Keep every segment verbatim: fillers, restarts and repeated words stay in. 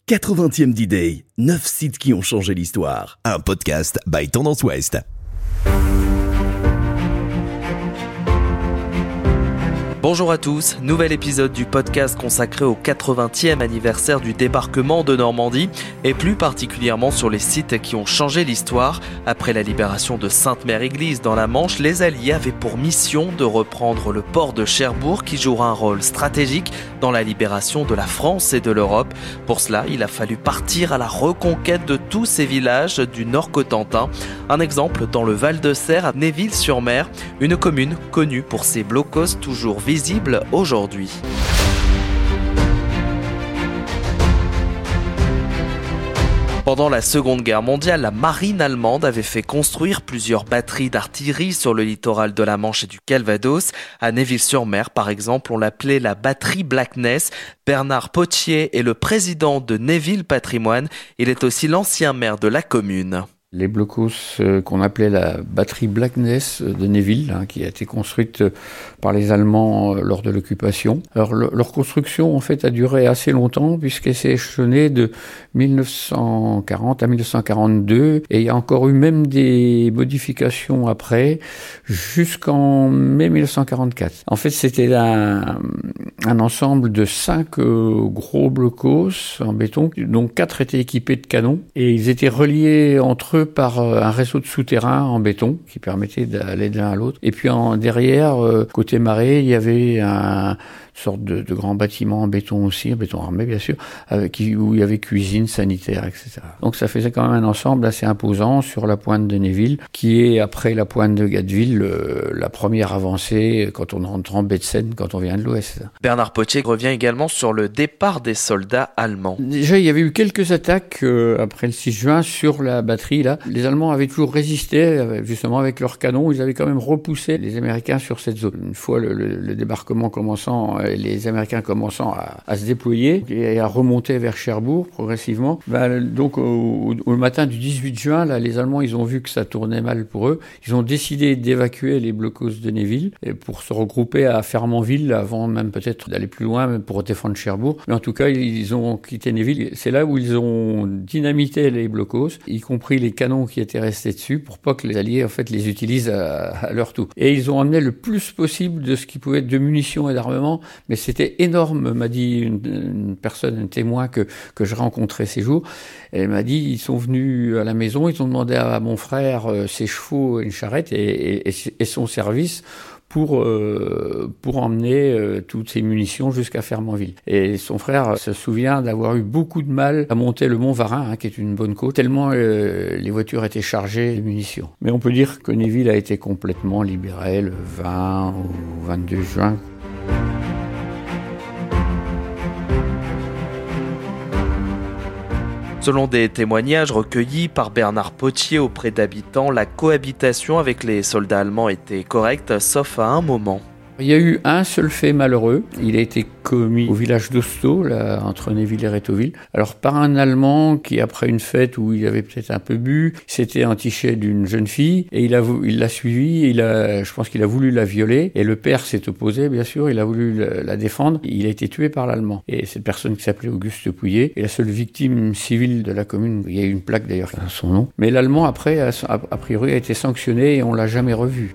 quatre-vingtième D-Day, neuf sites qui ont changé l'histoire. Un podcast by Tendance Ouest. Bonjour à tous, nouvel épisode du podcast consacré au quatre-vingtième anniversaire du débarquement de Normandie et plus particulièrement sur les sites qui ont changé l'histoire. Après la libération de Sainte-Mère-Église dans la Manche, les Alliés avaient pour mission de reprendre le port de Cherbourg qui jouera un rôle stratégique dans la libération de la France et de l'Europe. Pour cela, il a fallu partir à la reconquête de tous ces villages du Nord Cotentin. Un exemple dans le Val-de-Serre à Néville-sur-Mer, une commune connue pour ses blocos toujours visible aujourd'hui. Pendant la Seconde Guerre mondiale, la marine allemande avait fait construire plusieurs batteries d'artillerie sur le littoral de la Manche et du Calvados. À Néville-sur-Mer, par exemple, on l'appelait la batterie Blackness. Bernard Potier est le président de Néville Patrimoine. Il est aussi l'ancien maire de la commune. Les blocos euh, qu'on appelait la batterie Blackness de Néville, hein, qui a été construite par les Allemands euh, lors de l'occupation. Alors le, leur construction en fait a duré assez longtemps puisqu'elle s'est échelonnée de dix-neuf cent quarante à dix-neuf cent quarante-deux et il y a encore eu même des modifications après jusqu'en mai dix-neuf cent quarante-quatre. En fait c'était un, un ensemble de cinq euh, gros blocos en béton dont quatre étaient équipés de canons et ils étaient reliés entre eux par un réseau de souterrains en béton qui permettait d'aller de l'un à l'autre. Et puis en derrière, côté marée, il y avait un sorte de, de grand bâtiment en béton aussi, en béton armé bien sûr, avec, où il y avait cuisine, sanitaire, et cetera. Donc ça faisait quand même un ensemble assez imposant sur la pointe de Néville, qui est après la pointe de Gatteville, le, la première avancée quand on rentre en baie de Seine, quand on vient de l'ouest. Bernard Potier revient également sur le départ des soldats allemands. Déjà, il y avait eu quelques attaques euh, après le six juin sur la batterie là. Les Allemands avaient toujours résisté, justement avec leurs canons, ils avaient quand même repoussé les Américains sur cette zone. Une fois le, le, le débarquement commençant, les Américains commençant à, à se déployer et à remonter vers Cherbourg progressivement, ben, donc au, au matin du dix-huit juin, là, les Allemands ils ont vu que ça tournait mal pour eux. Ils ont décidé d'évacuer les blocos de Néville et pour se regrouper à Fermanville avant même peut-être d'aller plus loin même pour défendre Cherbourg. Mais en tout cas, ils ont quitté Néville. C'est là où ils ont dynamité les blocos, y compris les canons qui étaient restés dessus pour pas que les Alliés en fait les utilisent à, à leur tour. Et ils ont amené le plus possible de ce qui pouvait être de munitions et d'armement. Mais c'était énorme, m'a dit une, une personne, un témoin que, que je rencontrais ces jours. Elle m'a dit, ils sont venus à la maison, ils ont demandé à mon frère euh, ses chevaux et une charrette et, et, et son service pour euh, pour emmener euh, toutes ces munitions jusqu'à Fermanville. Et son frère se souvient d'avoir eu beaucoup de mal à monter le Mont Varin, hein, qui est une bonne côte, tellement euh, les voitures étaient chargées de munitions. Mais on peut dire que Néville a été complètement libéré le vingt ou vingt-deux juin. Selon des témoignages recueillis par Bernard Potier auprès d'habitants, la cohabitation avec les soldats allemands était correcte, sauf à un moment. Il y a eu un seul fait malheureux. Il a été commis au village d'Hosto, là, entre Néville et Rétauville. Alors, par un Allemand qui, après une fête où il avait peut-être un peu bu, s'était entiché d'une jeune fille et il a, il l'a suivie. Il a, je pense qu'il a voulu la violer et le père s'est opposé, bien sûr. Il a voulu la, la défendre. Il a été tué par l'Allemand. Et cette personne qui s'appelait Auguste Pouillet est la seule victime civile de la commune. Il y a eu une plaque d'ailleurs à son nom. Mais l'Allemand, après, a, a priori, a été sanctionné et on l'a jamais revu.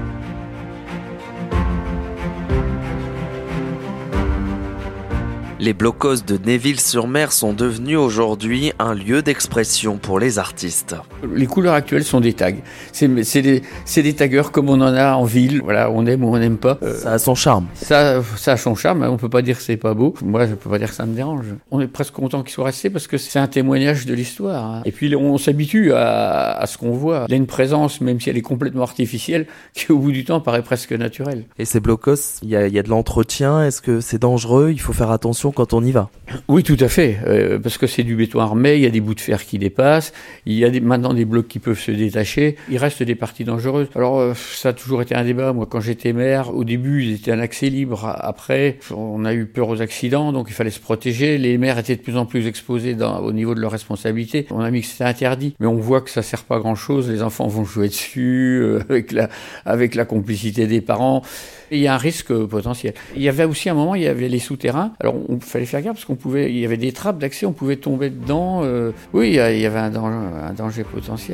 Les blocos de Néville-sur-Mer sont devenus aujourd'hui un lieu d'expression pour les artistes. Les couleurs actuelles sont des tags. C'est, c'est, des, c'est des taggeurs comme on en a en ville. Voilà, on aime ou on n'aime pas. Euh, ça a son charme. Ça, ça a son charme. On peut pas dire que c'est pas beau. Moi, je peux pas dire que ça me dérange. On est presque content qu'ils soient restés parce que c'est un témoignage de l'histoire. Hein. Et puis, on s'habitue à, à ce qu'on voit. Il y a une présence, même si elle est complètement artificielle, qui au bout du temps paraît presque naturelle. Et ces blocos, il y a, il y a de l'entretien. Est-ce que c'est dangereux ? Il faut faire attention quand on y va. Oui, tout à fait, euh, parce que c'est du béton armé, il y a des bouts de fer qui dépassent, il y a des, maintenant des blocs qui peuvent se détacher, il reste des parties dangereuses. Alors, euh, ça a toujours été un débat. Moi, quand j'étais maire, au début, ils étaient un accès libre. Après, on a eu peur aux accidents, donc il fallait se protéger. Les maires étaient de plus en plus exposés dans, au niveau de leurs responsabilités. On a mis que c'était interdit, mais on voit que ça sert pas à grand-chose. Les enfants vont jouer dessus, euh, avec la, avec la complicité des parents. Et il y a un risque potentiel. Il y avait aussi un moment, il y avait les souterrains. Alors, on, il fallait faire gaffe parce qu'on pouvait, il y avait des trappes d'accès, on pouvait tomber dedans. Euh, oui, il y avait un danger, un danger potentiel.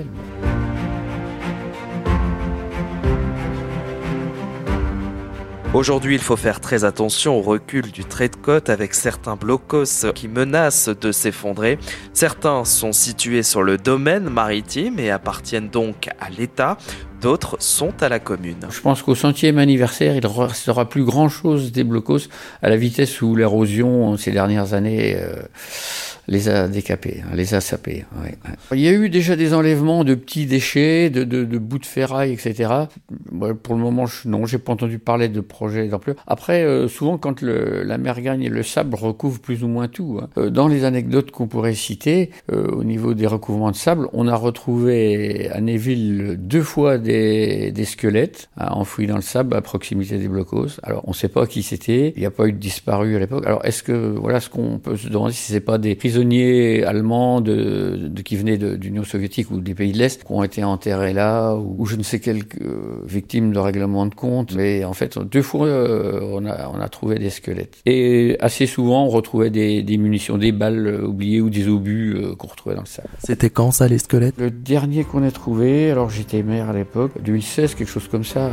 Aujourd'hui, il faut faire très attention au recul du trait de côte avec certains blocos qui menacent de s'effondrer. Certains sont situés sur le domaine maritime et appartiennent donc à l'État. D'autres sont à la commune. Je pense qu'au centième anniversaire, il ne restera plus grand-chose des blocos à la vitesse où l'érosion, ces dernières années, euh, les a décapés, les a sapés. Ouais, ouais. Il y a eu déjà des enlèvements de petits déchets, de, de, de bouts de ferraille, et cetera. Bon, pour le moment, je, non, j'ai pas entendu parler de projets d'ampleur. Après, euh, souvent, quand le, la mer gagne et le sable recouvrent plus ou moins tout, hein. Euh, dans les anecdotes qu'on pourrait citer, euh, au niveau des recouvrements de sable, on a retrouvé à Neville deux fois des, des squelettes hein, enfouis dans le sable à proximité des blocos. Alors, on ne sait pas qui c'était. Il n'y a pas eu de disparus à l'époque. Alors, est-ce que, voilà, ce qu'on peut se demander, si c'est pas des prisonniers allemands de, de, qui venaient de, d'Union soviétique ou des pays de l'Est qui ont été enterrés là, ou, ou je ne sais quelles euh, victimes de règlement de compte. Mais en fait, deux fois, euh, on, a, on a trouvé des squelettes. Et assez souvent, on retrouvait des, des munitions, des balles euh, oubliées ou des obus euh, qu'on retrouvait dans le sable. C'était quand ça, les squelettes ? Le dernier qu'on ait trouvé, alors j'étais maire à l'époque, deux mille seize, quelque chose comme ça.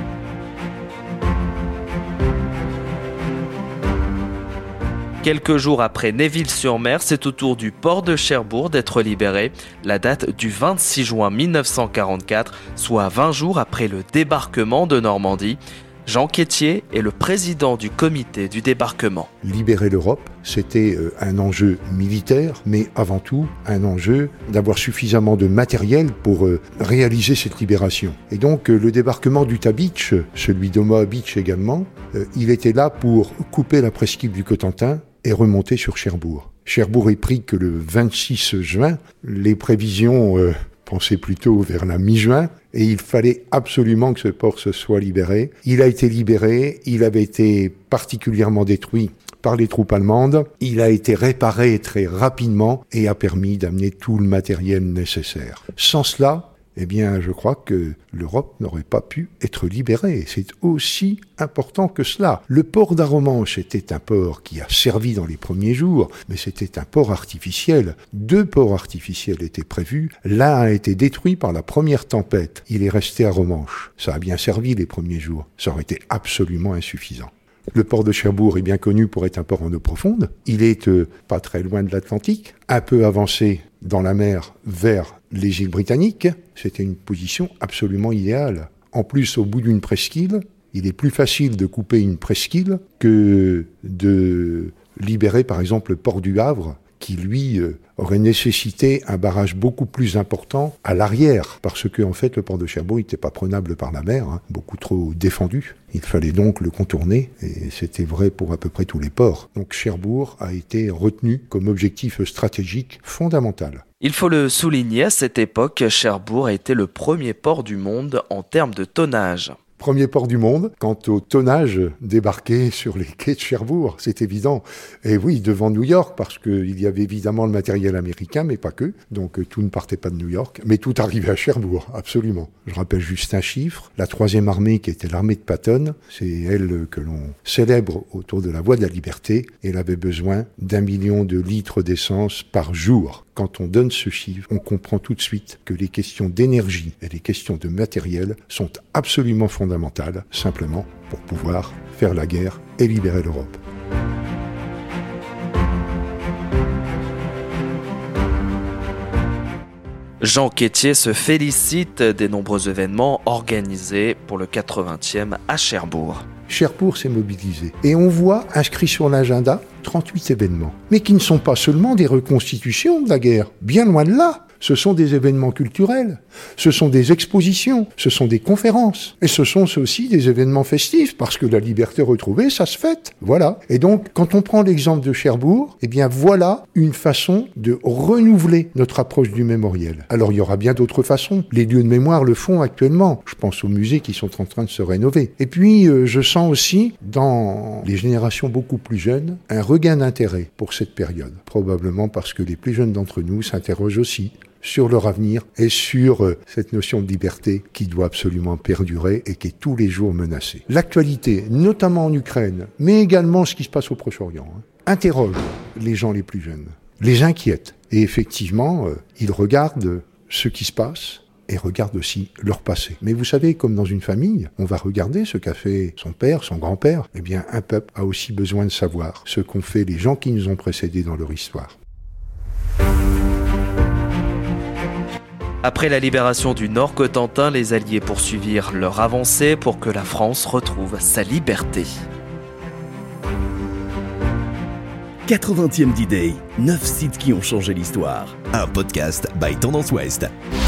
Quelques jours après Neville-sur-Mer, c'est au tour du port de Cherbourg d'être libéré. La date du vingt-six juin mille neuf cent quarante-quatre, soit vingt jours après le débarquement de Normandie. Jean Quétier est le président du comité du débarquement. Libérer l'Europe, c'était un enjeu militaire, mais avant tout un enjeu d'avoir suffisamment de matériel pour réaliser cette libération. Et donc le débarquement d'Utah Beach, celui d'Omaha Beach également, il était là pour couper la presqu'île du Cotentin et remonter sur Cherbourg. Cherbourg est pris que le vingt-six juin, les prévisions euh, pensaient plutôt vers la mi-juin, et il fallait absolument que ce port se soit libéré. Il a été libéré, il avait été particulièrement détruit par les troupes allemandes, il a été réparé très rapidement et a permis d'amener tout le matériel nécessaire. Sans cela, eh bien, je crois que l'Europe n'aurait pas pu être libérée. C'est aussi important que cela. Le port d'Arromanches était un port qui a servi dans les premiers jours, mais c'était un port artificiel. Deux ports artificiels étaient prévus. L'un a été détruit par la première tempête. Il est resté à Romanche. Ça a bien servi les premiers jours. Ça aurait été absolument insuffisant. Le port de Cherbourg est bien connu pour être un port en eau profonde. Il est euh, pas très loin de l'Atlantique, un peu avancé dans la mer vers les îles britanniques. C'était une position absolument idéale. En plus, au bout d'une presqu'île, il est plus facile de couper une presqu'île que de libérer par exemple le port du Havre, qui lui euh, aurait nécessité un barrage beaucoup plus important à l'arrière, parce que en fait le port de Cherbourg n'était pas prenable par la mer, hein, beaucoup trop défendu. Il fallait donc le contourner, et c'était vrai pour à peu près tous les ports. Donc Cherbourg a été retenu comme objectif stratégique fondamental. Il faut le souligner, à cette époque, Cherbourg a été le premier port du monde en termes de tonnage. Premier port du monde, quant au tonnage débarqué sur les quais de Cherbourg, c'est évident. Et oui, devant New York, parce qu'il y avait évidemment le matériel américain, mais pas que. Donc tout ne partait pas de New York, mais tout arrivait à Cherbourg, absolument. Je rappelle juste un chiffre, la troisième armée, qui était l'armée de Patton, c'est elle que l'on célèbre autour de la Voie de la Liberté, elle avait besoin d'un million de litres d'essence par jour. Quand on donne ce chiffre, on comprend tout de suite que les questions d'énergie et les questions de matériel sont absolument fondamentales, simplement pour pouvoir faire la guerre et libérer l'Europe. Jean Quétier se félicite des nombreux événements organisés pour le quatre-vingtième à Cherbourg. Cherbourg s'est mobilisé. Et on voit inscrit sur l'agenda trente-huit événements. Mais qui ne sont pas seulement des reconstitutions de la guerre. Bien loin de là. Ce sont des événements culturels, ce sont des expositions, ce sont des conférences. Et ce sont aussi des événements festifs, parce que la liberté retrouvée, ça se fête. Voilà. Et donc, quand on prend l'exemple de Cherbourg, eh bien voilà une façon de renouveler notre approche du mémoriel. Alors, il y aura bien d'autres façons. Les lieux de mémoire le font actuellement. Je pense aux musées qui sont en train de se rénover. Et puis, euh, je sens aussi, dans les générations beaucoup plus jeunes, un regain d'intérêt pour cette période. Probablement parce que les plus jeunes d'entre nous s'interrogent aussi sur leur avenir et sur euh, cette notion de liberté qui doit absolument perdurer et qui est tous les jours menacée. L'actualité, notamment en Ukraine, mais également ce qui se passe au Proche-Orient, hein, interroge les gens les plus jeunes, les inquiète. Et effectivement, euh, ils regardent ce qui se passe et regardent aussi leur passé. Mais vous savez, comme dans une famille, on va regarder ce qu'a fait son père, son grand-père. Eh bien, un peuple a aussi besoin de savoir ce qu'ont fait les gens qui nous ont précédés dans leur histoire. Après la libération du Nord-Cotentin, les Alliés poursuivirent leur avancée pour que la France retrouve sa liberté. quatre-vingtième D-Day, neuf sites qui ont changé l'histoire. Un podcast by Tendance Ouest.